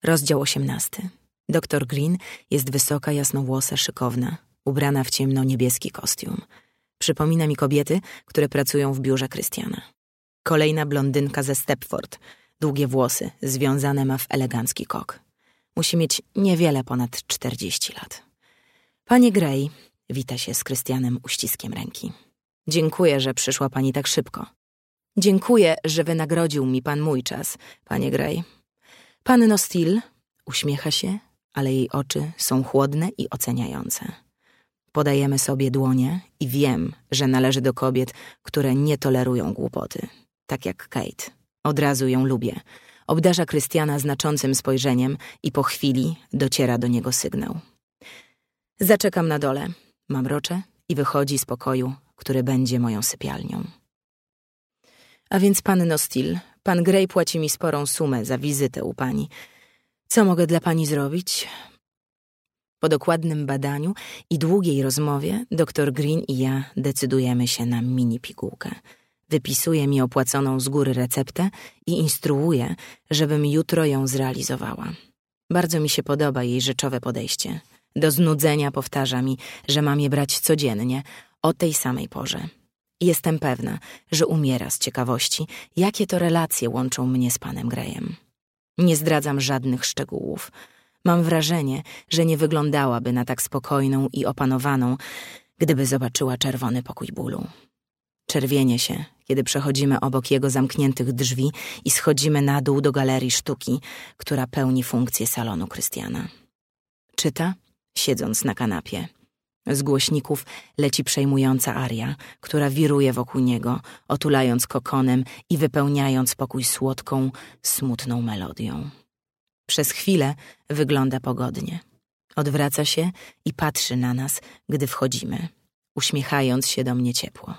Rozdział 18. Doktor Green jest wysoka, jasnowłosa, szykowna, ubrana w ciemno-niebieski kostium. Przypomina mi kobiety, które pracują w biurze Christiana. Kolejna blondynka ze Stepford. Długie włosy, związane ma w elegancki kok. Musi mieć niewiele ponad 40 lat. Panie Gray, wita się z Christianem uściskiem ręki. Dziękuję, że przyszła pani tak szybko. Dziękuję, że wynagrodził mi pan mój czas, panie Gray. Panno Steele uśmiecha się, ale jej oczy są chłodne i oceniające. Podajemy sobie dłonie i wiem, że należy do kobiet, które nie tolerują głupoty. Tak jak Kate. Od razu ją lubię. Obdarza Christiana znaczącym spojrzeniem i po chwili dociera do niego sygnał. Zaczekam na dole, mamrocze i wychodzi z pokoju, który będzie moją sypialnią. A więc panno Steele, pan Gray płaci mi sporą sumę za wizytę u pani. Co mogę dla pani zrobić? Po dokładnym badaniu i długiej rozmowie dr Green i ja decydujemy się na mini pigułkę. Wypisuje mi opłaconą z góry receptę i instruuje, żebym jutro ją zrealizowała. Bardzo mi się podoba jej rzeczowe podejście. Do znudzenia powtarza mi, że mam je brać codziennie, o tej samej porze. Jestem pewna, że umiera z ciekawości, jakie to relacje łączą mnie z panem Grayem. Nie zdradzam żadnych szczegółów. Mam wrażenie, że nie wyglądałaby na tak spokojną i opanowaną, gdyby zobaczyła czerwony pokój bólu. Czerwienię się, kiedy przechodzimy obok jego zamkniętych drzwi i schodzimy na dół do galerii sztuki, która pełni funkcję salonu Christiana. Czyta, siedząc na kanapie. Z głośników leci przejmująca aria, która wiruje wokół niego, otulając kokonem i wypełniając pokój słodką, smutną melodią. Przez chwilę wygląda pogodnie. Odwraca się i patrzy na nas, gdy wchodzimy, uśmiechając się do mnie ciepło.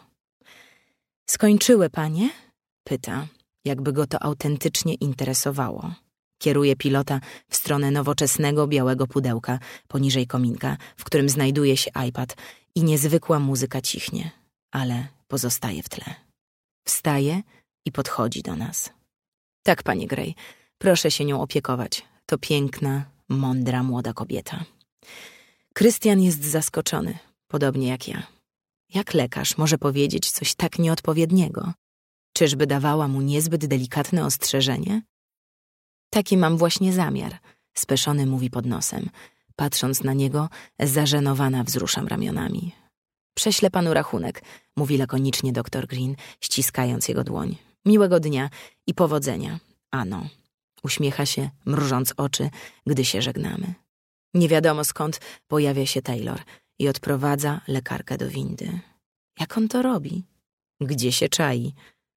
Skończyły panie? Pyta, jakby go to autentycznie interesowało. Kieruje pilota w stronę nowoczesnego białego pudełka poniżej kominka, w którym znajduje się iPad i niezwykła muzyka cichnie, ale pozostaje w tle. Wstaje i podchodzi do nas. Tak, panie Gray, proszę się nią opiekować. To piękna, mądra, młoda kobieta. Christian jest zaskoczony, podobnie jak ja. Jak lekarz może powiedzieć coś tak nieodpowiedniego? Czyżby dawała mu niezbyt delikatne ostrzeżenie? Taki mam właśnie zamiar, speszony mówi pod nosem. Patrząc na niego, zażenowana wzruszam ramionami. Prześlę panu rachunek, mówi lakonicznie dr Green, ściskając jego dłoń. Miłego dnia i powodzenia, Ano. Uśmiecha się, mrużąc oczy, gdy się żegnamy. Nie wiadomo skąd pojawia się Taylor i odprowadza lekarkę do windy. Jak on to robi? Gdzie się czai?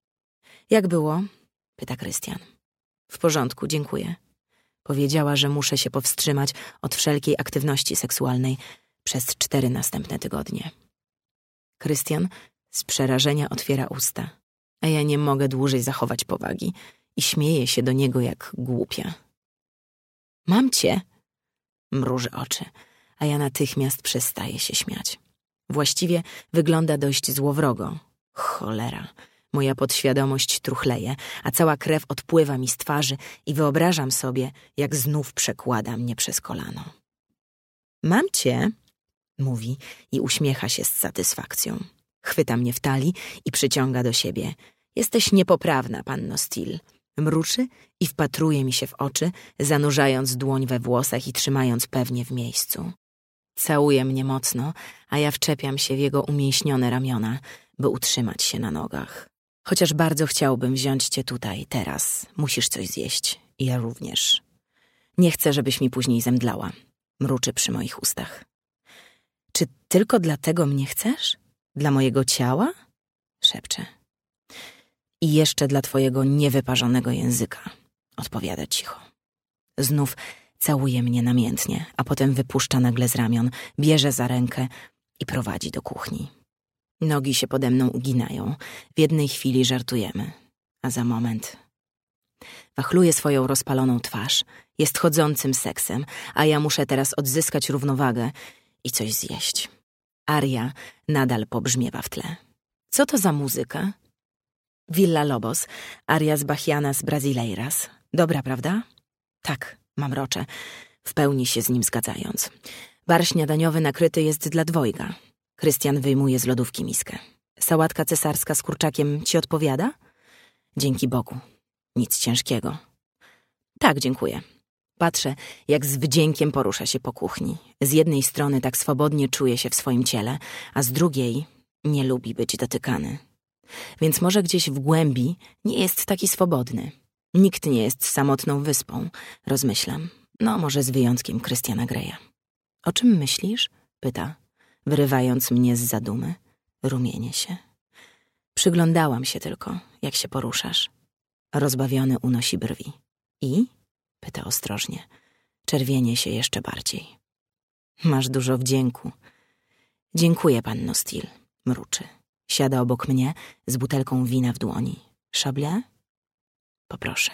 Jak było? Pyta Christian. W porządku, dziękuję. Powiedziała, że muszę się powstrzymać od wszelkiej aktywności seksualnej przez 4 następne tygodnie. Christian z przerażenia otwiera usta, a ja nie mogę dłużej zachować powagi i śmieję się do niego jak głupia. Mam cię? Mruży oczy, a ja natychmiast przestaję się śmiać. Właściwie wygląda dość złowrogo. Cholera. Moja podświadomość truchleje, a cała krew odpływa mi z twarzy i wyobrażam sobie, jak znów przekłada mnie przez kolano. Mam cię, mówi i uśmiecha się z satysfakcją. Chwyta mnie w talii i przyciąga do siebie. Jesteś niepoprawna, panno Steele. Mruczy i wpatruje mi się w oczy, zanurzając dłoń we włosach i trzymając pewnie w miejscu. Całuje mnie mocno, a ja wczepiam się w jego umięśnione ramiona, by utrzymać się na nogach. Chociaż bardzo chciałbym wziąć cię tutaj, teraz. Musisz coś zjeść. I ja również. Nie chcę, żebyś mi później zemdlała. Mruczy przy moich ustach. Czy tylko dlatego mnie chcesz? Dla mojego ciała? Szepcze. I jeszcze dla twojego niewyparzonego języka. Odpowiada cicho. Znów całuje mnie namiętnie, a potem wypuszcza nagle z ramion, bierze za rękę i prowadzi do kuchni. Nogi się pode mną uginają. W jednej chwili żartujemy, a za moment... Wachluje swoją rozpaloną twarz. Jest chodzącym seksem, a ja muszę teraz odzyskać równowagę i coś zjeść. Aria nadal pobrzmiewa w tle. Co to za muzyka? Villa Lobos, aria z Bachianas Brasileiras. Dobra, prawda? Tak, mamroczę, w pełni się z nim zgadzając. Bar śniadaniowy nakryty jest dla dwojga. Krystian wyjmuje z lodówki miskę. Sałatka cesarska z kurczakiem ci odpowiada? Dzięki Bogu. Nic ciężkiego. Tak, dziękuję. Patrzę, jak z wdziękiem porusza się po kuchni. Z jednej strony tak swobodnie czuje się w swoim ciele, a z drugiej nie lubi być dotykany. Więc może gdzieś w głębi nie jest taki swobodny. Nikt nie jest samotną wyspą, rozmyślam. No, może z wyjątkiem Krystiana Greya. O czym myślisz? Pyta, wyrywając mnie z zadumy. Rumienię się. Przyglądałam się tylko, jak się poruszasz. Rozbawiony unosi brwi. I? Pyta ostrożnie. Czerwienie się jeszcze bardziej. Masz dużo wdzięku. Dziękuję, panno Steele. Mruczy. Siada obok mnie z butelką wina w dłoni. Chablis? Poproszę.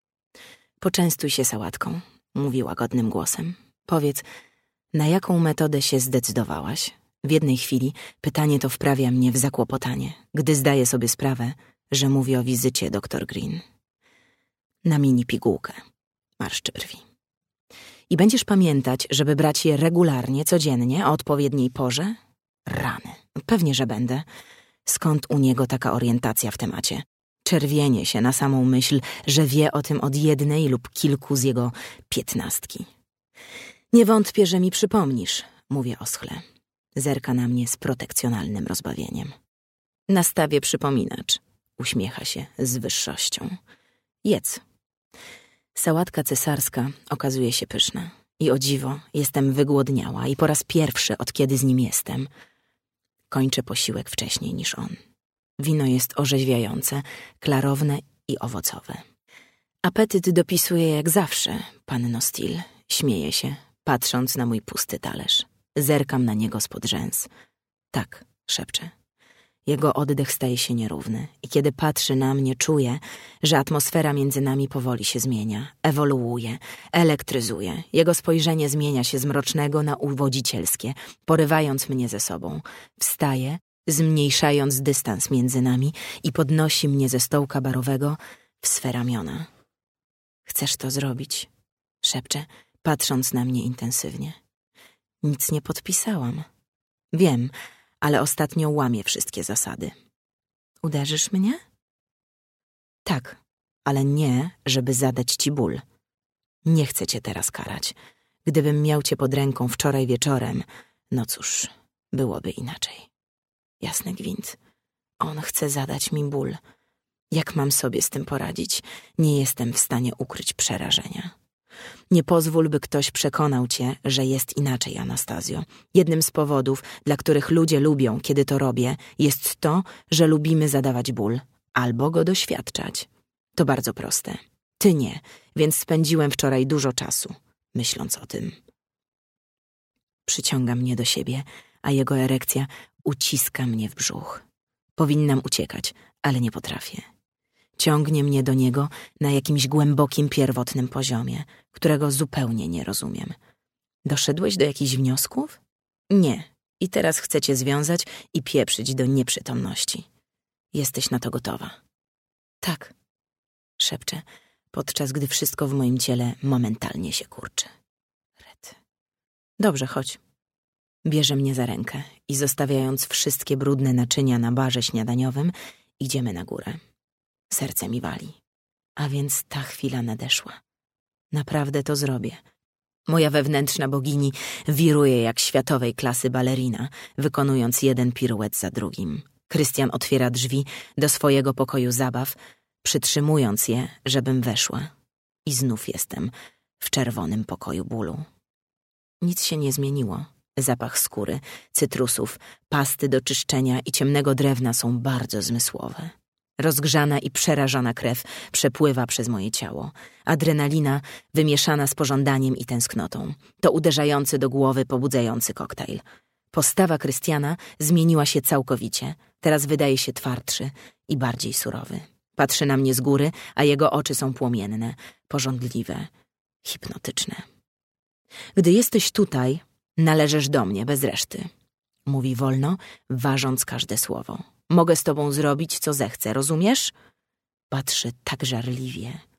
Poczęstuj się sałatką, mówi łagodnym głosem. Powiedz, na jaką metodę się zdecydowałaś? W jednej chwili pytanie to wprawia mnie w zakłopotanie, gdy zdaję sobie sprawę, że mówi o wizycie dr Green. Na mini pigułkę. Marszczy brwi. I będziesz pamiętać, żeby brać je regularnie, codziennie, o odpowiedniej porze? Rany. Pewnie, że będę. Skąd u niego taka orientacja w temacie? Czerwienie się na samą myśl, że wie o tym od jednej lub kilku z jego 15. Nie wątpię, że mi przypomnisz, mówię oschle. Zerka na mnie z protekcjonalnym rozbawieniem. Nastawię przypominacz. Uśmiecha się z wyższością. Jedz. Sałatka cesarska okazuje się pyszna. I o dziwo, jestem wygłodniała i po raz pierwszy, od kiedy z nim jestem, kończę posiłek wcześniej niż on. Wino jest orzeźwiające, klarowne i owocowe. Apetyt dopisuje jak zawsze, panno Steele. Śmieje się, patrząc na mój pusty talerz. Zerkam na niego spod rzęs. Tak, szepczę. Jego oddech staje się nierówny i kiedy patrzy na mnie, czuję, że atmosfera między nami powoli się zmienia, ewoluuje, elektryzuje. Jego spojrzenie zmienia się z mrocznego na uwodzicielskie, porywając mnie ze sobą. Wstaje, zmniejszając dystans między nami i podnosi mnie ze stołka barowego w swe ramiona. Chcesz to zrobić? Szepcze, patrząc na mnie intensywnie. Nic nie podpisałam. Wiem, ale ostatnio łamię wszystkie zasady. Uderzysz mnie? Tak, ale nie, żeby zadać ci ból. Nie chcę cię teraz karać. Gdybym miał cię pod ręką wczoraj wieczorem, no cóż, byłoby inaczej. Jasny gwint. On chce zadać mi ból. Jak mam sobie z tym poradzić? Nie jestem w stanie ukryć przerażenia. Nie pozwól, by ktoś przekonał cię, że jest inaczej, Anastazjo. Jednym z powodów, dla których ludzie lubią, kiedy to robię, jest to, że lubimy zadawać ból albo go doświadczać. To bardzo proste. Ty nie, więc spędziłem wczoraj dużo czasu, myśląc o tym. Przyciąga mnie do siebie, a jego erekcja uciska mnie w brzuch. Powinnam uciekać, ale nie potrafię. Ciągnie mnie do niego na jakimś głębokim, pierwotnym poziomie, którego zupełnie nie rozumiem. Doszedłeś do jakichś wniosków? Nie. I teraz chcę cię związać i pieprzyć do nieprzytomności. Jesteś na to gotowa? Tak, szepczę, podczas gdy wszystko w moim ciele momentalnie się kurczy. Rety. Dobrze, chodź. Bierze mnie za rękę i zostawiając wszystkie brudne naczynia na barze śniadaniowym, idziemy na górę. Serce mi wali. A więc ta chwila nadeszła. Naprawdę to zrobię. Moja wewnętrzna bogini wiruje jak światowej klasy balerina, wykonując jeden piruet za drugim. Krystian otwiera drzwi do swojego pokoju zabaw, przytrzymując je, żebym weszła. I znów jestem w czerwonym pokoju bólu. Nic się nie zmieniło. Zapach skóry, cytrusów, pasty do czyszczenia i ciemnego drewna są bardzo zmysłowe. Rozgrzana i przerażona krew przepływa przez moje ciało. Adrenalina wymieszana z pożądaniem i tęsknotą. To uderzający do głowy, pobudzający koktajl. Postawa Krystiana zmieniła się całkowicie. Teraz wydaje się twardszy i bardziej surowy. Patrzy na mnie z góry, a jego oczy są płomienne, pożądliwe, hipnotyczne. Gdy jesteś tutaj, należysz do mnie bez reszty. Mówi wolno, ważąc każde słowo. Mogę z tobą zrobić, co zechcę, rozumiesz? Patrzy tak żarliwie.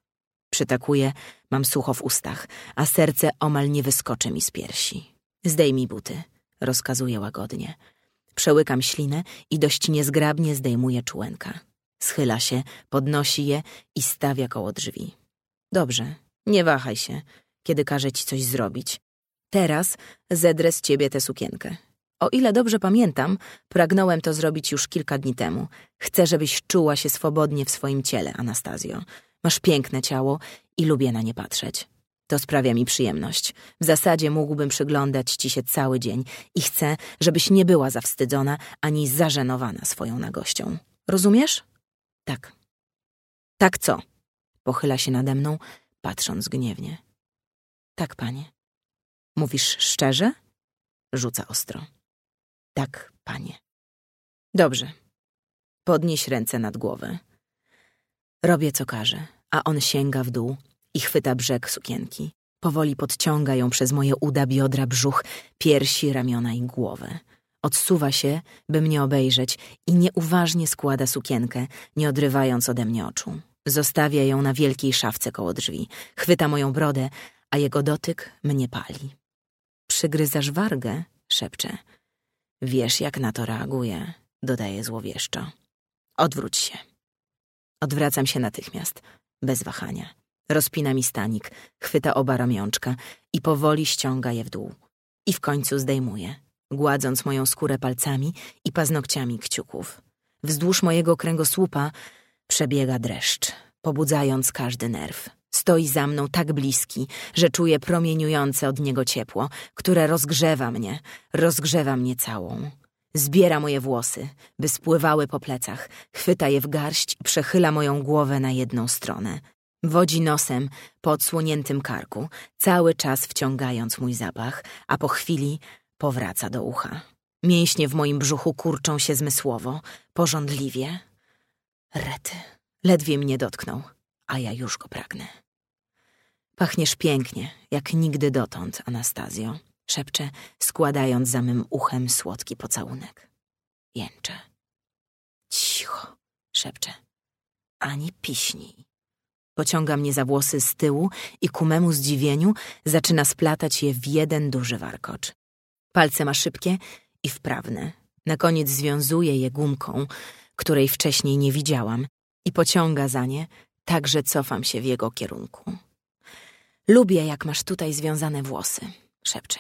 Przytakuję, mam sucho w ustach, a serce omal nie wyskoczy mi z piersi. Zdejmij buty, rozkazuję łagodnie. Przełykam ślinę i dość niezgrabnie zdejmuję czułenka. Schyla się, podnosi je i stawia koło drzwi. Dobrze, nie wahaj się, kiedy każe ci coś zrobić. Teraz zedrę z ciebie tę sukienkę. O ile dobrze pamiętam, pragnąłem to zrobić już kilka dni temu. Chcę, żebyś czuła się swobodnie w swoim ciele, Anastazjo. Masz piękne ciało i lubię na nie patrzeć. To sprawia mi przyjemność. W zasadzie mógłbym przyglądać ci się cały dzień i chcę, żebyś nie była zawstydzona ani zażenowana swoją nagością. Rozumiesz? Tak. Tak co? Pochyla się nade mną, patrząc gniewnie. Tak, panie. Mówisz szczerze? Rzuca ostro. Tak, panie. Dobrze. Podnieś ręce nad głowę. Robię, co każe, a on sięga w dół i chwyta brzeg sukienki. Powoli podciąga ją przez moje uda, biodra, brzuch, piersi, ramiona i głowę. Odsuwa się, by mnie obejrzeć i nieuważnie składa sukienkę, nie odrywając ode mnie oczu. Zostawia ją na wielkiej szafce koło drzwi. Chwyta moją brodę, a jego dotyk mnie pali. Przygryzasz wargę? Szepcze. Wiesz, jak na to reaguję, dodaje złowieszczo. Odwróć się. Odwracam się natychmiast, bez wahania. Rozpina mi stanik, chwyta oba ramionczka i powoli ściąga je w dół. I w końcu zdejmuje, gładząc moją skórę palcami i paznokciami kciuków. Wzdłuż mojego kręgosłupa przebiega dreszcz, pobudzając każdy nerw. Stoi za mną tak bliski, że czuję promieniujące od niego ciepło, które rozgrzewa mnie całą. Zbiera moje włosy, by spływały po plecach, chwyta je w garść i przechyla moją głowę na jedną stronę. Wodzi nosem po odsłoniętym karku, cały czas wciągając mój zapach, a po chwili powraca do ucha. Mięśnie w moim brzuchu kurczą się zmysłowo, pożądliwie. Rety, ledwie mnie dotknął, a ja już go pragnę. Pachniesz pięknie, jak nigdy dotąd, Anastazjo, szepcze, składając za mym uchem słodki pocałunek. Jęczę. Cicho, szepcze. Ani piśnij. Pociąga mnie za włosy z tyłu i ku memu zdziwieniu zaczyna splatać je w jeden duży warkocz. Palce ma szybkie i wprawne. Na koniec związuje je gumką, której wcześniej nie widziałam, i pociąga za nie, tak że cofam się w jego kierunku. Lubię, jak masz tutaj związane włosy, szepcze.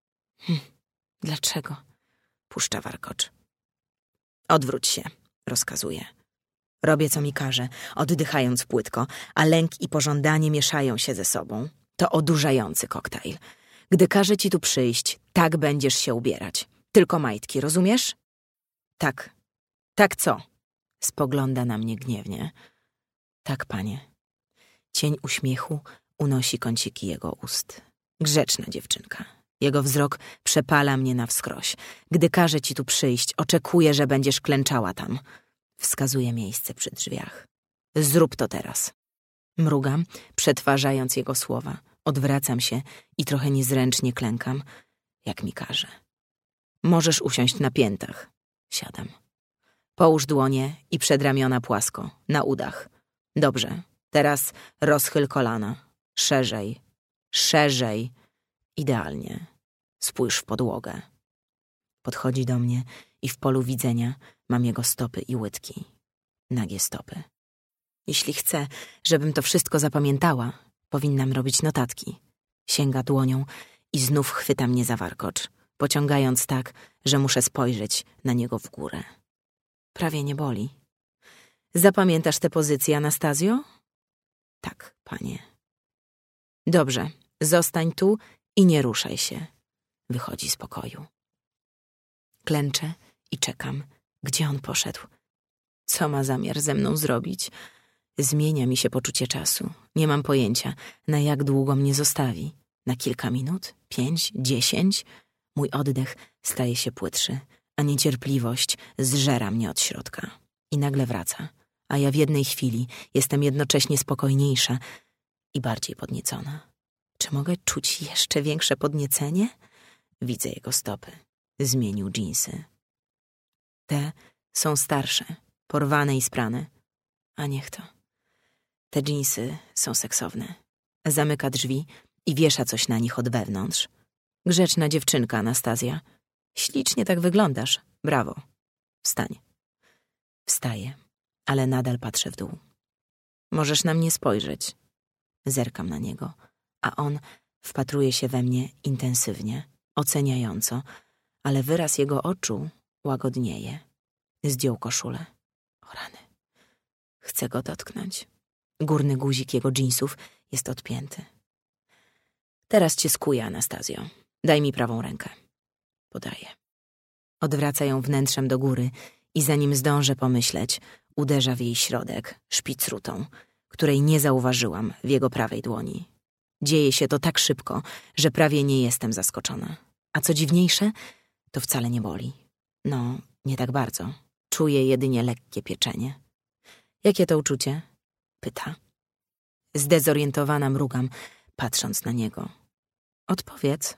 Dlaczego? Puszcza warkocz. Odwróć się, rozkazuje. Robię, co mi każe, oddychając płytko, a lęk i pożądanie mieszają się ze sobą. To odurzający koktajl. Gdy każe ci tu przyjść, tak będziesz się ubierać. Tylko majtki, rozumiesz? Tak. Tak co? Spogląda na mnie gniewnie. Tak, panie. Cień uśmiechu unosi kąciki jego ust. Grzeczna dziewczynka. Jego wzrok przepala mnie na wskroś. Gdy każe ci tu przyjść, oczekuję, że będziesz klęczała tam. Wskazuje miejsce przy drzwiach. Zrób to teraz. Mrugam, przetwarzając jego słowa. Odwracam się i trochę niezręcznie klękam, jak mi każe. Możesz usiąść na piętach. Siadam. Połóż dłonie i przedramiona płasko, na udach. Dobrze, teraz rozchyl kolana. Szerzej, szerzej. Idealnie. Spójrz w podłogę. Podchodzi do mnie i w polu widzenia mam jego stopy i łydki. Nagie stopy. Jeśli chcę, żebym to wszystko zapamiętała, powinnam robić notatki. Sięga dłonią i znów chwyta mnie za warkocz, pociągając tak, że muszę spojrzeć na niego w górę. Prawie nie boli. Zapamiętasz tę pozycję, Anastazjo? Tak, panie. Dobrze, zostań tu i nie ruszaj się. Wychodzi z pokoju. Klęczę i czekam, gdzie on poszedł. Co ma zamiar ze mną zrobić? Zmienia mi się poczucie czasu. Nie mam pojęcia, na jak długo mnie zostawi. Na kilka minut? 5? 10? Mój oddech staje się płytszy, a niecierpliwość zżera mnie od środka. I nagle wraca, a ja w jednej chwili jestem jednocześnie spokojniejsza i bardziej podniecona. Czy mogę czuć jeszcze większe podniecenie? Widzę jego stopy. Zmienił dżinsy. Te są starsze, porwane i sprane. A niech to. Te dżinsy są seksowne. Zamyka drzwi i wiesza coś na nich od wewnątrz. Grzeczna dziewczynka, Anastazja. Ślicznie tak wyglądasz. Brawo. Wstań. Wstaję, ale nadal patrzę w dół. Możesz na mnie spojrzeć. Zerkam na niego, a on wpatruje się we mnie intensywnie, oceniająco, ale wyraz jego oczu łagodnieje. Zdjął koszulę. O rany. Chcę go dotknąć. Górny guzik jego dżinsów jest odpięty. Teraz cię skuję, Anastazjo. Daj mi prawą rękę. Podaję. Odwraca ją wnętrzem do góry i zanim zdążę pomyśleć, uderza w jej środek szpicrutą, której nie zauważyłam w jego prawej dłoni. Dzieje się to tak szybko, że prawie nie jestem zaskoczona. A co dziwniejsze, to wcale nie boli. No, nie tak bardzo. Czuję jedynie lekkie pieczenie. Jakie to uczucie? Pyta. Zdezorientowana mrugam, patrząc na niego. Odpowiedz.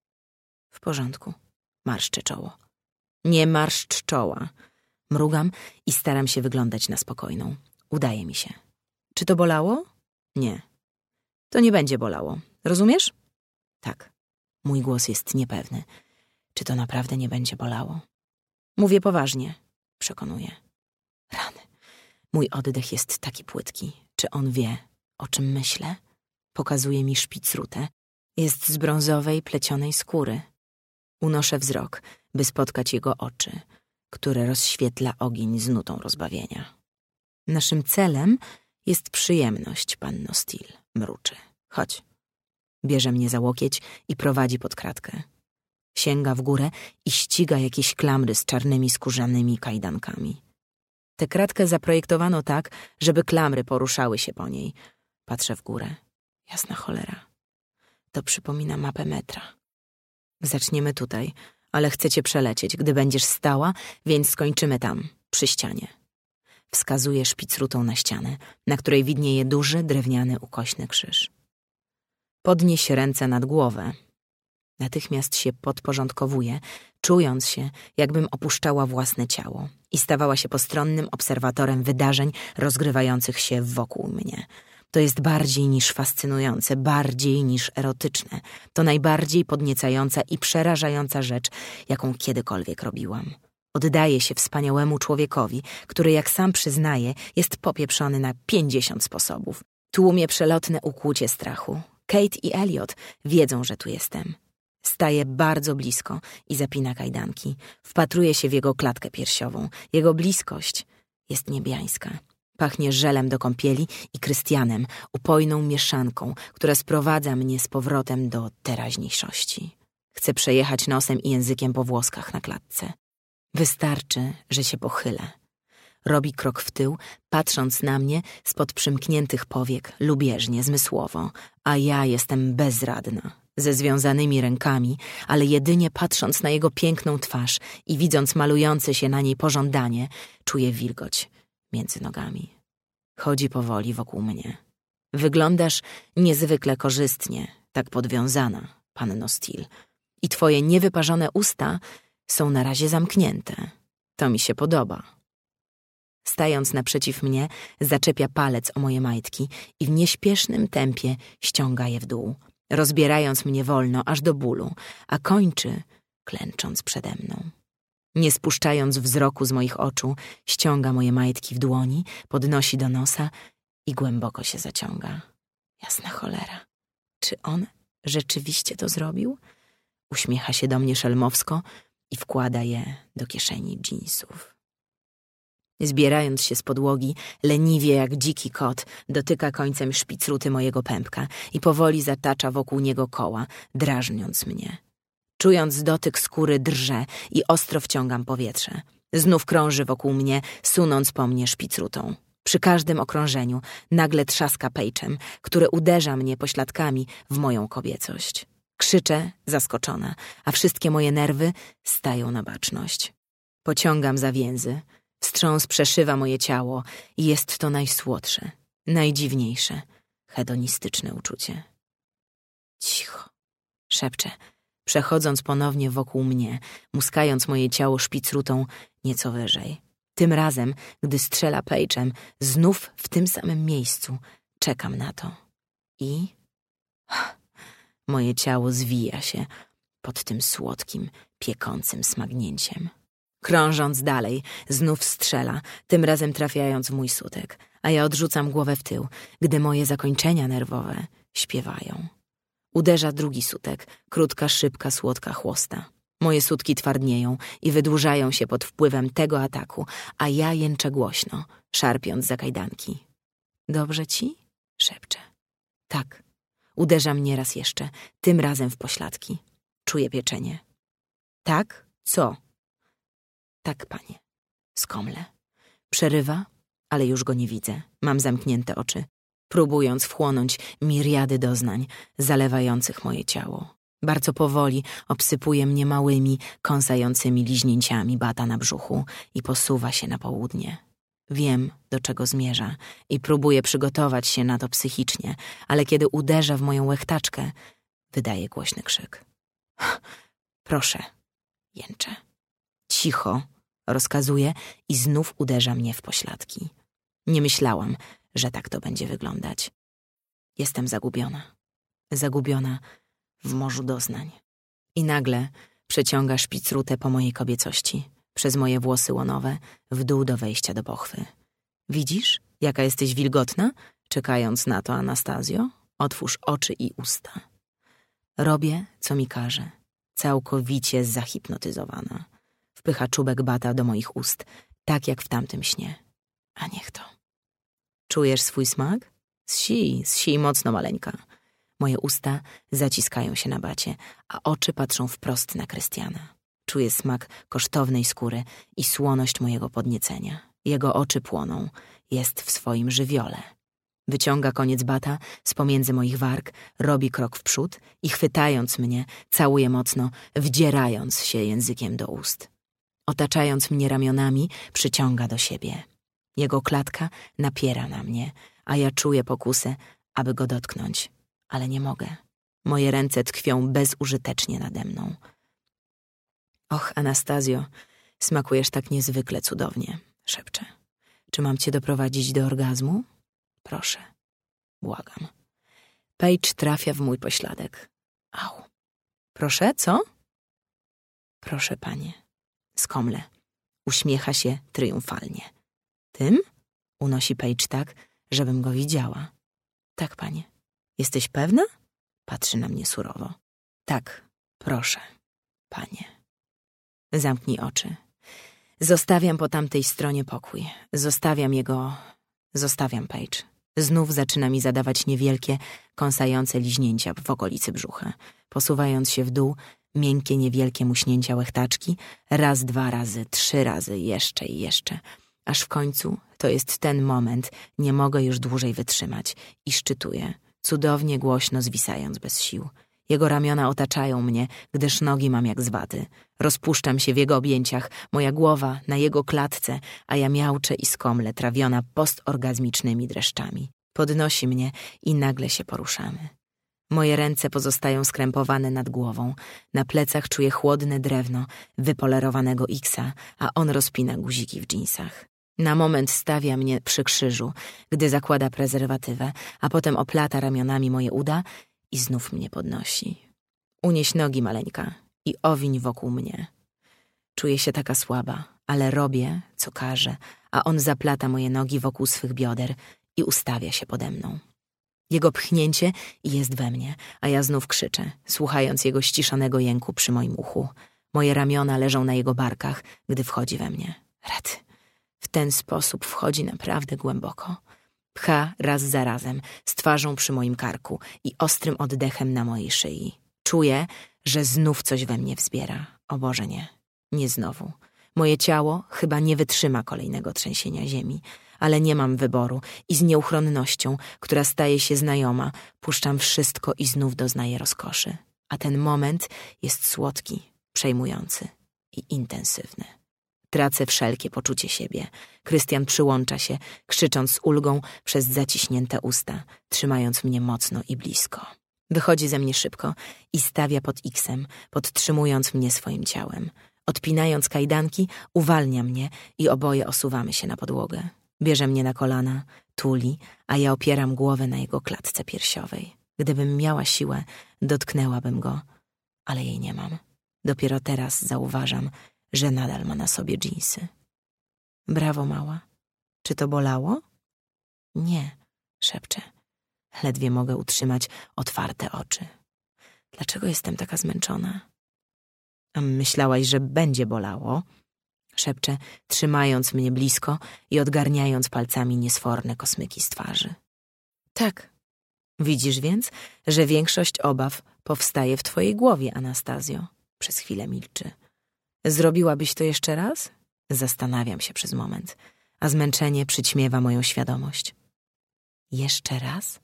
W porządku. Marszczę czoło. Nie marszcz czoła. Mrugam i staram się wyglądać na spokojną. Udaje mi się. Czy to bolało? Nie. To nie będzie bolało. Rozumiesz? Tak. Mój głos jest niepewny. Czy to naprawdę nie będzie bolało? Mówię poważnie. Przekonuję. Rany. Mój oddech jest taki płytki. Czy on wie, o czym myślę? Pokazuje mi szpicrutę. Jest z brązowej, plecionej skóry. Unoszę wzrok, by spotkać jego oczy, które rozświetla ogień z nutą rozbawienia. Naszym celem jest przyjemność, panno Steele, mruczy. Chodź. Bierze mnie za łokieć i prowadzi pod kratkę. Sięga w górę i ściga jakieś klamry z czarnymi skórzanymi kajdankami. Tę kratkę zaprojektowano tak, żeby klamry poruszały się po niej. Patrzę w górę. Jasna cholera. To przypomina mapę metra. Zaczniemy tutaj, ale chcę cię przelecieć, gdy będziesz stała, więc skończymy tam, przy ścianie. Wskazuje szpicrutą na ścianę, na której widnieje duży, drewniany, ukośny krzyż. Podnieś ręce nad głowę. Natychmiast się podporządkowuje, czując się, jakbym opuszczała własne ciało i stawała się postronnym obserwatorem wydarzeń rozgrywających się wokół mnie. To jest bardziej niż fascynujące, bardziej niż erotyczne. To najbardziej podniecająca i przerażająca rzecz, jaką kiedykolwiek robiłam. Oddaję się wspaniałemu człowiekowi, który, jak sam przyznaje, jest popieprzony na 50 sposobów. Tłumie przelotne ukłucie strachu. Kate i Elliot wiedzą, że tu jestem. Staje bardzo blisko i zapina kajdanki. Wpatruje się w jego klatkę piersiową. Jego bliskość jest niebiańska. Pachnie żelem do kąpieli i Krystianem, upojną mieszanką, która sprowadza mnie z powrotem do teraźniejszości. Chcę przejechać nosem i językiem po włoskach na klatce. Wystarczy, że się pochylę. Robi krok w tył, patrząc na mnie spod przymkniętych powiek, lubieżnie, zmysłowo, a ja jestem bezradna, ze związanymi rękami, ale jedynie patrząc na jego piękną twarz i widząc malujące się na niej pożądanie, czuję wilgoć między nogami. Chodzi powoli wokół mnie. Wyglądasz niezwykle korzystnie, tak podwiązana, panno Steele. I twoje niewyparzone usta są na razie zamknięte. To mi się podoba. Stając naprzeciw mnie, zaczepia palec o moje majtki i w nieśpiesznym tempie ściąga je w dół, rozbierając mnie wolno aż do bólu, a kończy klęcząc przede mną. Nie spuszczając wzroku z moich oczu, ściąga moje majtki w dłoni, podnosi do nosa i głęboko się zaciąga. Jasna cholera. Czy on rzeczywiście to zrobił? Uśmiecha się do mnie szelmowsko i wkłada je do kieszeni dżinsów. Zbierając się z podłogi, leniwie jak dziki kot, dotyka końcem szpicruty mojego pępka i powoli zatacza wokół niego koła, drażniąc mnie. Czując dotyk skóry, drżę i ostro wciągam powietrze. Znów krąży wokół mnie, sunąc po mnie szpicrutą. Przy każdym okrążeniu nagle trzaska pejczem, który uderza mnie pośladkami w moją kobiecość. Krzyczę, zaskoczona, a wszystkie moje nerwy stają na baczność. Pociągam za więzy. Wstrząs przeszywa moje ciało i jest to najsłodsze, najdziwniejsze, hedonistyczne uczucie. Cicho, szepczę, przechodząc ponownie wokół mnie, muskając moje ciało szpicrutą nieco wyżej. Tym razem, gdy strzela pejczem, znów w tym samym miejscu, Czekam na to. I moje ciało zwija się pod tym słodkim, piekącym smagnięciem. Krążąc dalej, znów strzela, tym razem trafiając w mój sutek, a ja odrzucam głowę w tył, gdy moje zakończenia nerwowe śpiewają. Uderza drugi sutek, krótka, szybka, słodka chłosta. Moje sutki twardnieją i wydłużają się pod wpływem tego ataku, a ja jęczę głośno, szarpiąc za kajdanki. Dobrze ci? Szepczę. Tak. Uderza mnie raz jeszcze, tym razem w pośladki. Czuję pieczenie. Tak? Co? Tak, panie. Skomlę. Przerywa, ale już go nie widzę. Mam zamknięte oczy, próbując wchłonąć miriady doznań zalewających moje ciało. Bardzo powoli obsypuje mnie małymi, kąsającymi liźnięciami bata na brzuchu i posuwa się na południe. Wiem, do czego zmierza i próbuję przygotować się na to psychicznie, ale kiedy uderza w moją łechtaczkę, wydaje głośny krzyk. Proszę, jęczę. Cicho, rozkazuje i znów uderza mnie w pośladki. Nie myślałam, że tak to będzie wyglądać. Jestem zagubiona. Zagubiona w morzu doznań. I nagle przeciąga szpicrutę po mojej kobiecości, przez moje włosy łonowe, w dół do wejścia do pochwy. Widzisz, jaka jesteś wilgotna? Czekając na to, Anastazjo, otwórz oczy i usta. Robię, co mi każe, całkowicie zahipnotyzowana. Wpycha czubek bata do moich ust, tak jak w tamtym śnie. A niech to. Czujesz swój smak? Zsij mocno, maleńka. Moje usta zaciskają się na bacie, a oczy patrzą wprost na Krystiana. Czuję smak kosztownej skóry i słoność mojego podniecenia. Jego oczy płoną, jest w swoim żywiole. Wyciąga koniec bata z pomiędzy moich warg, robi krok w przód i chwytając mnie, całuje mocno, wdzierając się językiem do ust. Otaczając mnie ramionami, przyciąga do siebie. Jego klatka napiera na mnie, a ja czuję pokusę, aby go dotknąć, ale nie mogę. Moje ręce tkwią bezużytecznie nade mną. Och, Anastazjo, smakujesz tak niezwykle cudownie, szepczę. Czy mam cię doprowadzić do orgazmu? Proszę, błagam. Paige trafia w mój pośladek. Au. Proszę, co? Proszę, panie. Skomlę. Uśmiecha się triumfalnie. Tym? Unosi Paige tak, żebym go widziała. Tak, panie. Jesteś pewna? Patrzy na mnie surowo. Tak, proszę, panie. Zamknij oczy. Zostawiam po tamtej stronie pokój. Zostawiam Paige. Znów zaczyna mi zadawać niewielkie, kąsające liźnięcia w okolicy brzucha. Posuwając się w dół, miękkie, niewielkie muśnięcia łechtaczki, raz, 2 razy, 3 razy, jeszcze i jeszcze. Aż w końcu, to jest ten moment, nie mogę już dłużej wytrzymać i szczytuję, cudownie głośno zwisając bez sił. Jego ramiona otaczają mnie, gdyż nogi mam jak z waty. Rozpuszczam się w jego objęciach, moja głowa na jego klatce, a ja miauczę i skomlę, trawiona postorgazmicznymi dreszczami. Podnosi mnie i nagle się poruszamy. Moje ręce pozostają skrępowane nad głową. Na plecach czuję chłodne drewno wypolerowanego X-a, a on rozpina guziki w dżinsach. Na moment stawia mnie przy krzyżu, gdy zakłada prezerwatywę, a potem oplata ramionami moje uda i znów mnie podnosi. Unieś nogi, maleńka, i owiń wokół mnie. Czuję się taka słaba, ale robię, co każe, a on zaplata moje nogi wokół swych bioder i ustawia się pode mną. Jego pchnięcie jest we mnie, a ja znów krzyczę, słuchając jego ściszonego jęku przy moim uchu. Moje ramiona leżą na jego barkach, gdy wchodzi we mnie. Rety. W ten sposób wchodzi naprawdę głęboko. Pcha raz za razem, z twarzą przy moim karku i ostrym oddechem na mojej szyi. Czuję, że znów coś we mnie wzbiera. O Boże, nie. Nie znowu. Moje ciało chyba nie wytrzyma kolejnego trzęsienia ziemi, ale nie mam wyboru i z nieuchronnością, która staje się znajoma, puszczam wszystko i znów doznaję rozkoszy. A ten moment jest słodki, przejmujący i intensywny. Tracę wszelkie poczucie siebie. Krystian przyłącza się, krzycząc z ulgą przez zaciśnięte usta, trzymając mnie mocno i blisko. Wychodzi ze mnie szybko i stawia pod X-em, podtrzymując mnie swoim ciałem. Odpinając kajdanki, uwalnia mnie i oboje osuwamy się na podłogę. Bierze mnie na kolana, tuli, a ja opieram głowę na jego klatce piersiowej. Gdybym miała siłę, dotknęłabym go, ale jej nie mam. Dopiero teraz zauważam, że nadal ma na sobie dżinsy. Brawo, mała. Czy to bolało? Nie, szepczę. Ledwie mogę utrzymać otwarte oczy. Dlaczego jestem taka zmęczona? A myślałaś, że będzie bolało? Szepczę, trzymając mnie blisko i odgarniając palcami niesforne kosmyki z twarzy. Tak. Widzisz więc, że większość obaw powstaje w twojej głowie, Anastazjo. Przez chwilę milczy. Zrobiłabyś to jeszcze raz? Zastanawiam się przez moment, a zmęczenie przyćmiewa moją świadomość. Jeszcze raz?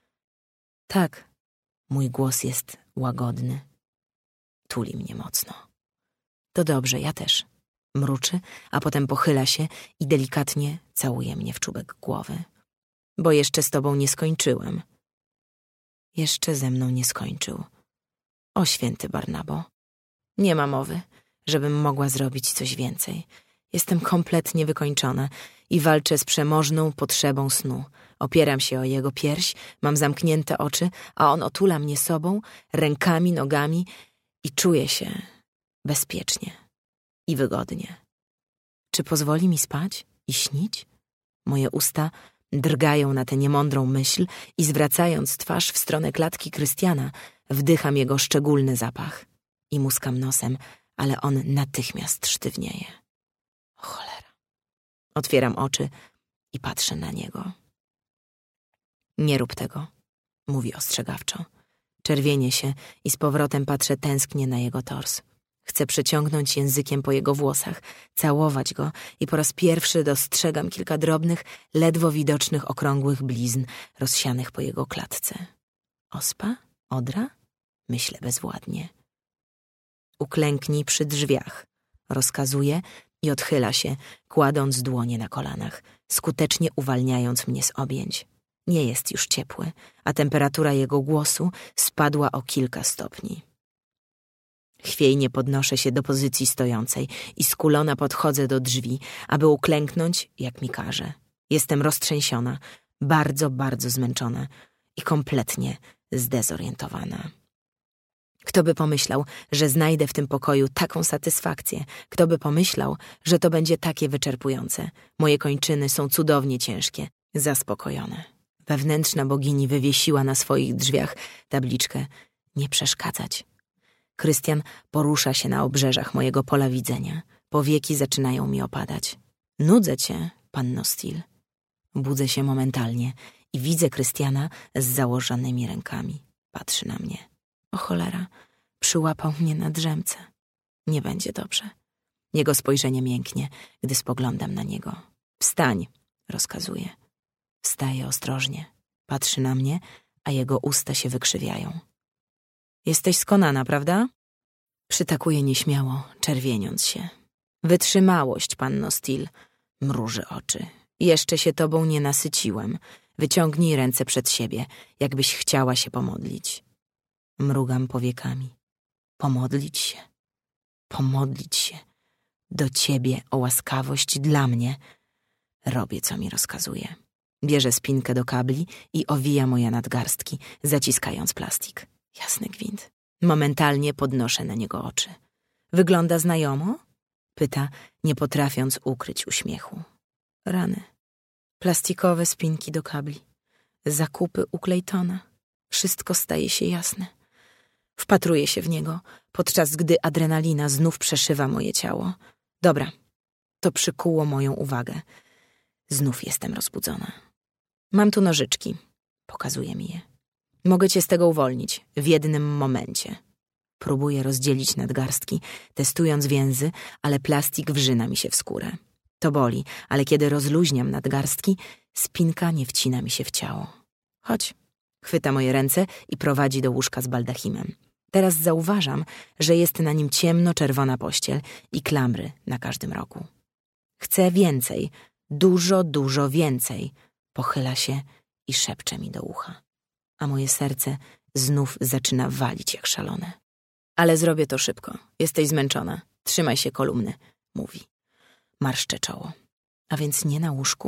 Tak. Mój głos jest łagodny. Tuli mnie mocno. To dobrze, ja też. Mruczy, a potem pochyla się i delikatnie całuje mnie w czubek głowy. Bo jeszcze z tobą nie skończyłem. Jeszcze ze mną nie skończył. O święty Barnabo. Nie ma mowy, żebym mogła zrobić coś więcej. Jestem kompletnie wykończona i walczę z przemożną potrzebą snu. Opieram się o jego pierś, mam zamknięte oczy, a on otula mnie sobą, rękami, nogami i czuję się bezpiecznie i wygodnie. Czy pozwoli mi spać i śnić? Moje usta drgają na tę niemądrą myśl i zwracając twarz w stronę klatki Krystiana, wdycham jego szczególny zapach i muskam nosem, ale on natychmiast sztywnieje. O cholera. Otwieram oczy i patrzę na niego. Nie rób tego, mówi ostrzegawczo. Czerwienię się i z powrotem patrzę tęsknie na jego tors. Chcę przeciągnąć językiem po jego włosach, całować go i po raz pierwszy dostrzegam kilka drobnych, ledwo widocznych okrągłych blizn rozsianych po jego klatce. Ospa? Odra? Myślę bezwładnie. Uklęknij przy drzwiach, rozkazuje i odchyla się, kładąc dłonie na kolanach, skutecznie uwalniając mnie z objęć. Nie jest już ciepły, a temperatura jego głosu spadła o kilka stopni. Chwiejnie podnoszę się do pozycji stojącej i skulona podchodzę do drzwi, aby uklęknąć, jak mi każe. Jestem roztrzęsiona, bardzo, bardzo zmęczona i kompletnie zdezorientowana. Kto by pomyślał, że znajdę w tym pokoju taką satysfakcję? Kto by pomyślał, że to będzie takie wyczerpujące? Moje kończyny są cudownie ciężkie, zaspokojone. Wewnętrzna bogini wywiesiła na swoich drzwiach tabliczkę „Nie przeszkadzać”. Krystian porusza się na obrzeżach mojego pola widzenia. Powieki zaczynają mi opadać. Nudzę cię, panno Steele. Budzę się momentalnie i widzę Krystiana z założonymi rękami. Patrzy na mnie. O cholera, przyłapał mnie na drzemce. Nie będzie dobrze. Jego spojrzenie mięknie, gdy spoglądam na niego. Wstań, rozkazuje. Wstaje ostrożnie. Patrzy na mnie, a jego usta się wykrzywiają. Jesteś skonana, prawda? Przytakuje nieśmiało, czerwieniąc się. Wytrzymałość, panno Steele. Mruży oczy. Jeszcze się tobą nie nasyciłem. Wyciągnij ręce przed siebie, jakbyś chciała się pomodlić. Mrugam powiekami. Pomodlić się. Pomodlić się. Do ciebie o łaskawość dla mnie. Robię, co mi rozkazuje. Bierze spinkę do kabli i owija moje nadgarstki, zaciskając plastik. Jasny gwint. Momentalnie podnoszę na niego oczy. Wygląda znajomo? Pyta, nie potrafiąc ukryć uśmiechu. Rany. Plastikowe spinki do kabli. Zakupy u Claytona. Wszystko staje się jasne. Wpatruję się w niego, podczas gdy adrenalina znów przeszywa moje ciało. Dobra, to przykuło moją uwagę. Znów jestem rozbudzona. Mam tu nożyczki. Pokazuje mi je. Mogę cię z tego uwolnić w jednym momencie. Próbuję rozdzielić nadgarstki, testując więzy, ale plastik wrzyna mi się w skórę. To boli, ale kiedy rozluźniam nadgarstki, spinka nie wcina mi się w ciało. Chodź. Chwyta moje ręce i prowadzi do łóżka z baldachimem. Teraz zauważam, że jest na nim ciemno-czerwona pościel i klamry na każdym rogu. Chcę więcej, dużo, dużo więcej. Pochyla się i szepcze mi do ucha. A moje serce znów zaczyna walić jak szalone. Ale zrobię to szybko. Jesteś zmęczona. Trzymaj się kolumny, mówi. Marszczę czoło. A więc nie na łóżku?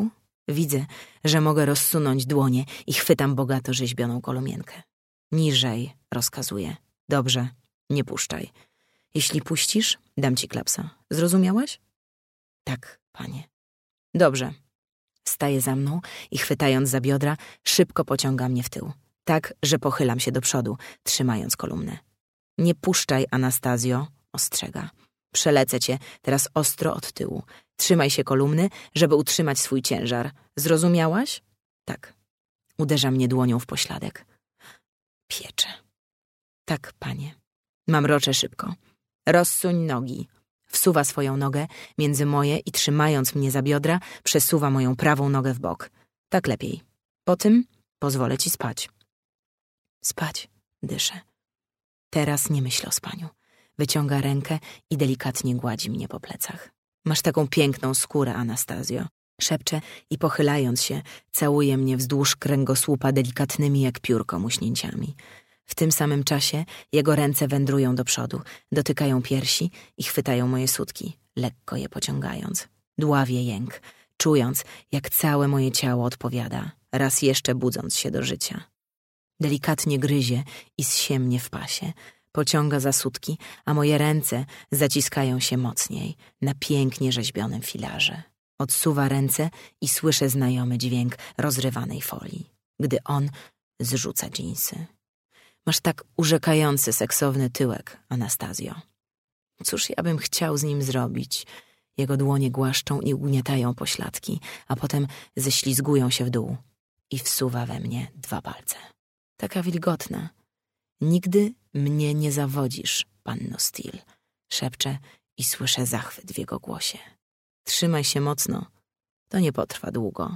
Widzę, że mogę rozsunąć dłonie i chwytam bogato rzeźbioną kolumienkę. Niżej, rozkazuję. Dobrze, nie puszczaj. Jeśli puścisz, dam ci klapsa. Zrozumiałaś? Tak, panie. Dobrze. Staje za mną i chwytając za biodra, szybko pociąga mnie w tył. Tak, że pochylam się do przodu, trzymając kolumnę. Nie puszczaj, Anastazjo, ostrzega. Przelecę cię teraz ostro od tyłu. Trzymaj się kolumny, żeby utrzymać swój ciężar. Zrozumiałaś? Tak. Uderza mnie dłonią w pośladek. Piecze. Tak, panie. Mamroczę szybko. Rozsuń nogi. Wsuwa swoją nogę między moje i trzymając mnie za biodra, przesuwa moją prawą nogę w bok. Tak lepiej. Po tym pozwolę ci spać. Spać, dyszę. Teraz nie myślę o spaniu. Wyciąga rękę i delikatnie gładzi mnie po plecach. Masz taką piękną skórę, Anastazjo. Szepcze i pochylając się, całuje mnie wzdłuż kręgosłupa delikatnymi jak piórko muśnięciami. W tym samym czasie jego ręce wędrują do przodu, dotykają piersi i chwytają moje sutki, lekko je pociągając. Dławię jęk, czując, jak całe moje ciało odpowiada, raz jeszcze budząc się do życia. Delikatnie gryzie i zsie mnie w pasie. Pociąga za sutki, a moje ręce zaciskają się mocniej na pięknie rzeźbionym filarze. Odsuwa ręce i słyszę znajomy dźwięk rozrywanej folii, gdy on zrzuca dżinsy. Masz tak urzekający, seksowny tyłek, Anastazjo. Cóż ja bym chciał z nim zrobić? Jego dłonie głaszczą i ugniatają pośladki, a potem ześlizgują się w dół i wsuwa we mnie 2 palce. Taka wilgotna. Nigdy mnie nie zawodzisz, panno Steele, szepcze i słyszę zachwyt w jego głosie. Trzymaj się mocno, to nie potrwa długo.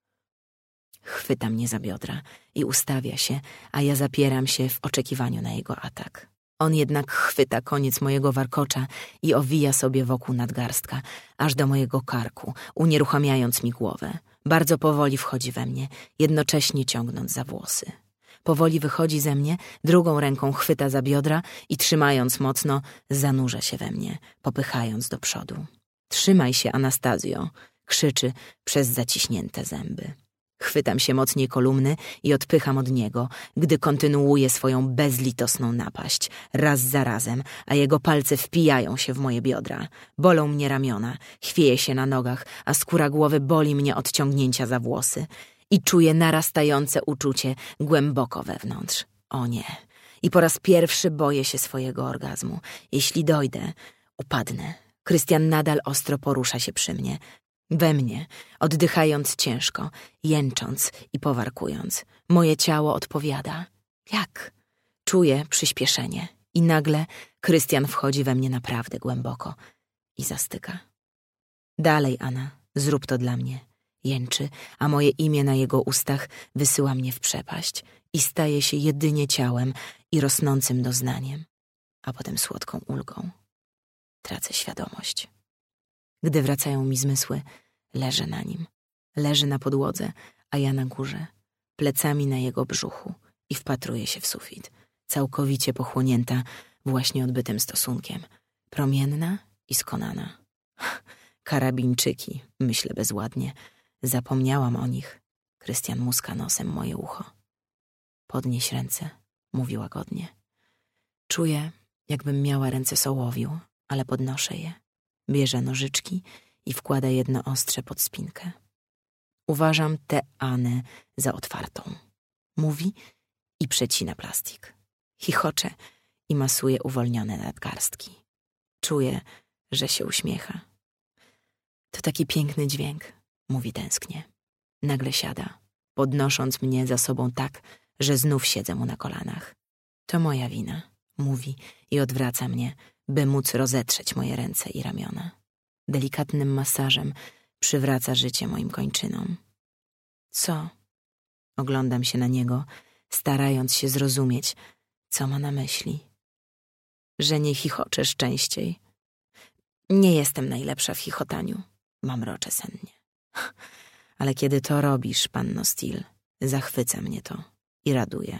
Chwyta mnie za biodra i ustawia się, a ja zapieram się w oczekiwaniu na jego atak. On jednak chwyta koniec mojego warkocza i owija sobie wokół nadgarstka, aż do mojego karku, unieruchamiając mi głowę. Bardzo powoli wchodzi we mnie, jednocześnie ciągnąc za włosy. Powoli wychodzi ze mnie, drugą ręką chwyta za biodra i trzymając mocno, zanurza się we mnie, popychając do przodu. Trzymaj się, Anastazjo, krzyczy przez zaciśnięte zęby. Chwytam się mocniej kolumny i odpycham od niego, gdy kontynuuje swoją bezlitosną napaść, raz za razem, a jego palce wpijają się w moje biodra. Bolą mnie ramiona, chwieję się na nogach, a skóra głowy boli mnie od ciągnięcia za włosy. I czuję narastające uczucie głęboko wewnątrz. O nie. I po raz pierwszy boję się swojego orgazmu. Jeśli dojdę, upadnę. Krystian nadal ostro porusza się przy mnie. We mnie, oddychając ciężko, jęcząc i powarkując. Moje ciało odpowiada. Jak? Czuję przyspieszenie. I nagle Krystian wchodzi we mnie naprawdę głęboko i zastyka. Dalej, Anna, zrób to dla mnie. Jęczy, a moje imię na jego ustach wysyła mnie w przepaść i staje się jedynie ciałem i rosnącym doznaniem, a potem słodką ulgą. Tracę świadomość. Gdy wracają mi zmysły, leżę na nim. Leży na podłodze, a ja na górze, plecami na jego brzuchu i wpatruję się w sufit, całkowicie pochłonięta właśnie odbytym stosunkiem, promienna i skonana. Karabińczyki, myślę bezładnie. Zapomniałam o nich. Krystian muska nosem moje ucho. Podnieś ręce, mówi łagodnie. Czuję, jakbym miała ręce z ołowiu, ale podnoszę je. Bierze nożyczki i wkłada jedno ostrze pod spinkę. Uważam tę Anę za otwartą. Mówi i przecina plastik. Chichocze i masuje uwolnione nadgarstki. Czuję, że się uśmiecha. To taki piękny dźwięk, mówi tęsknie. Nagle siada, podnosząc mnie za sobą tak, że znów siedzę mu na kolanach. To moja wina, mówi i odwraca mnie, by móc rozetrzeć moje ręce i ramiona. Delikatnym masażem przywraca życie moim kończynom. Co? Oglądam się na niego, starając się zrozumieć, co ma na myśli. Że nie chichoczesz częściej. Nie jestem najlepsza w chichotaniu, mamroczę sennie. Ale kiedy to robisz, panno Steele, zachwyca mnie to i raduje.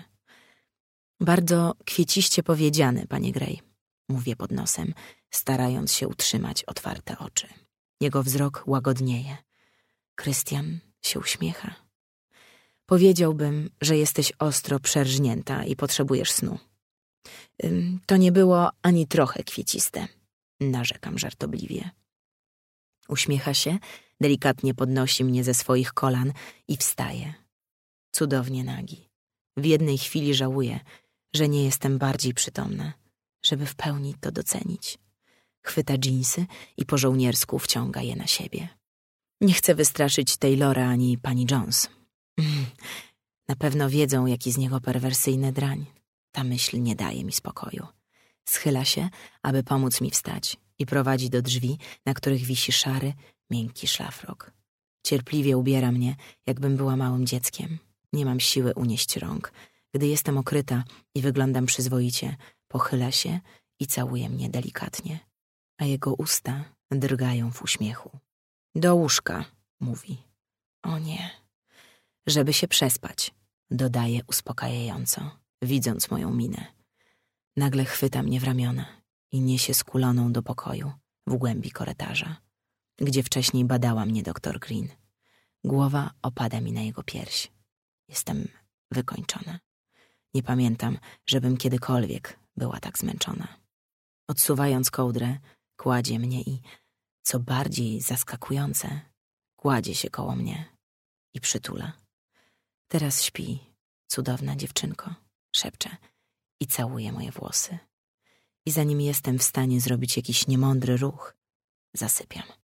Bardzo kwieciście powiedziane, panie Grey, mówię pod nosem, starając się utrzymać otwarte oczy. Jego wzrok łagodnieje. Krystian się uśmiecha. Powiedziałbym, że jesteś ostro przerżnięta i potrzebujesz snu. To nie było ani trochę kwieciste. Narzekam żartobliwie. Uśmiecha się, delikatnie podnosi mnie ze swoich kolan i wstaje. Cudownie nagi. W jednej chwili żałuję, że nie jestem bardziej przytomna, żeby w pełni to docenić. Chwyta dżinsy i po żołniersku wciąga je na siebie. Nie chcę wystraszyć Taylora ani pani Jones. Na pewno wiedzą, jaki z niego perwersyjny drań. Ta myśl nie daje mi spokoju. Schyla się, aby pomóc mi wstać i prowadzi do drzwi, na których wisi szary, miękki szlafrok. Cierpliwie ubiera mnie, jakbym była małym dzieckiem. Nie mam siły unieść rąk. Gdy jestem okryta i wyglądam przyzwoicie, pochyla się i całuje mnie delikatnie, a jego usta drgają w uśmiechu. Do łóżka, mówi. O nie. Żeby się przespać, dodaje uspokajająco, widząc moją minę. Nagle chwyta mnie w ramiona i niesie skuloną do pokoju w głębi korytarza, gdzie wcześniej badała mnie dr Green. Głowa opada mi na jego pierś. Jestem wykończona. Nie pamiętam, żebym kiedykolwiek była tak zmęczona. Odsuwając kołdrę, kładzie mnie i, co bardziej zaskakujące, kładzie się koło mnie i przytula. Teraz śpi, cudowna dziewczynko, szepcze i całuje moje włosy. I zanim jestem w stanie zrobić jakiś niemądry ruch, zasypiam.